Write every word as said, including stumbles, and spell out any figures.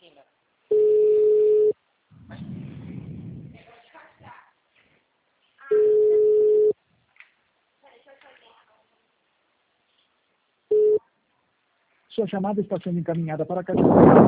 Sua chamada está sendo encaminhada para a caixa.